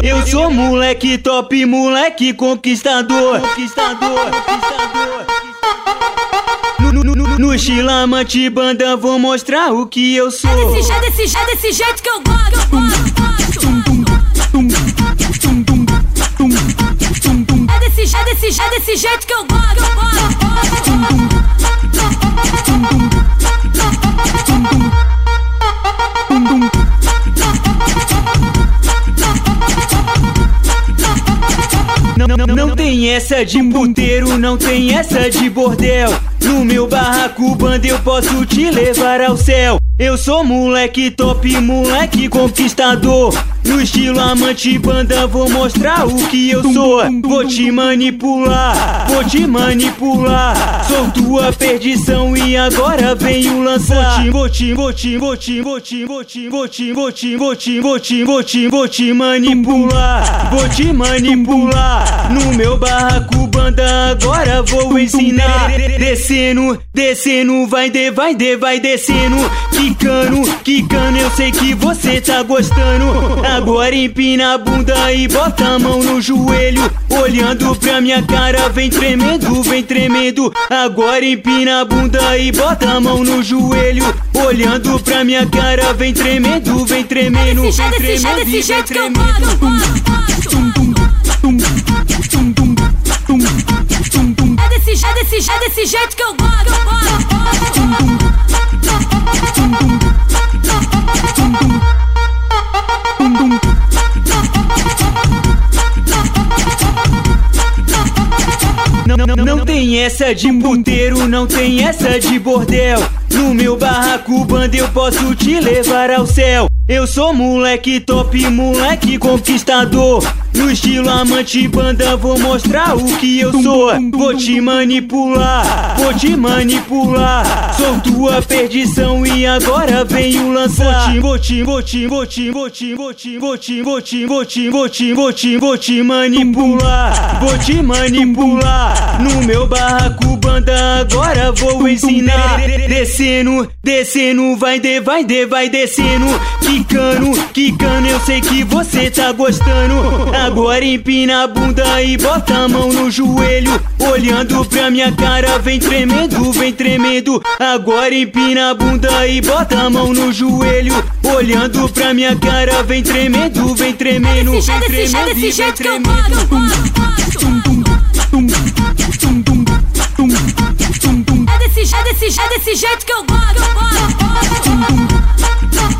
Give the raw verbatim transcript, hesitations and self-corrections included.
Eu sou moleque top, moleque conquistador, conquistador, conquistador. No, no, no, no Chilamante Banda vou mostrar o que eu sou. É desse jeito, desse jeito, desse jeito que eu gosto, eu gosto, É desse jeito, desse jeito, desse jeito que eu gosto, eu gosto. Não, não, não, não tem essa de puteiro, não tem essa de bordel. No meu barraco Banda eu posso te levar ao céu. Eu sou moleque top, moleque conquistador. No Chilamante Banda vou mostrar o que eu sou. Vou te manipular, vou te manipular. Sou tua perdição e agora venho lançar. Vou te, vou te, vou te, vou te, vou te, vou te, vou te, vou te, vou te, vou te, vou te manipular. Vou te manipular. No meu barraco Banda agora vou ensinar. Descendo, descendo, vai de, vai de, vai descendo. Quicando, quicando, eu sei que você tá gostando. Agora empina a bunda e bota a mão no joelho. Olhando pra minha cara, vem tremendo, vem tremendo. Agora empina a bunda e bota a mão no joelho. Olhando pra minha cara, vem tremendo, vem tremendo. Desse jeito, desse jeito, desse jeito que eu gosto, eu gosto. É desse jeito, desse jeito, desse jeito que eu gosto, eu gosto. Não, não, não, não tem essa de puteiro, não tem essa de bordel. No meu barraco Banda eu posso te levar ao céu. Eu sou moleque top, moleque conquistador. No Chilamante Banda vou mostrar o que eu sou. Vou te manipular, vou te manipular. Sou tua perdição e agora venho lançar. Vou te, vou te, vou te, vou te, vou te, vou te, vou te, vou te, vou te, vou te, vou te manipular. Vou te manipular. No meu barraco Banda agora vou ensinar. Descendo, descendo, vai de, vai de, vai descendo. Quicando, quicando, eu sei que você tá gostando. Agora empina a bunda e bota a mão no joelho. Olhando pra minha cara, vem tremendo, vem tremendo. Agora empina a bunda e bota a mão no joelho. Olhando pra minha cara, vem tremendo, vem tremendo. Desse jeito, desse jeito, desse jeito que eu gosto, eu gosto. É desse jeito, desse jeito, desse jeito que eu gosto, eu gosto.